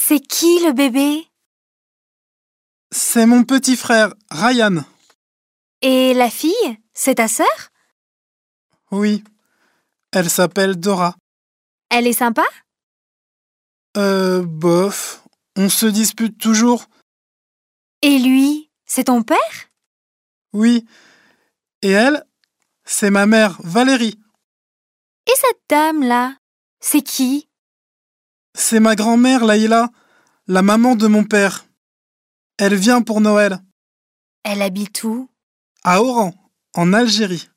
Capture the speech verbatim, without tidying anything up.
C'est qui le bébé? C'est mon petit frère, Ryan. Et la fille, c'est ta sœur? Oui, elle s'appelle Dora. Elle est sympa? Euh, bof, on se dispute toujours. Et lui, c'est ton père? Oui, et elle, c'est ma mère, Valérie. Et cette dame-là, c'est qui? C'est ma grand-mère, Laïla, la maman de mon père. Elle vient pour Noël, Elle habite où? à Oran, en Algérie.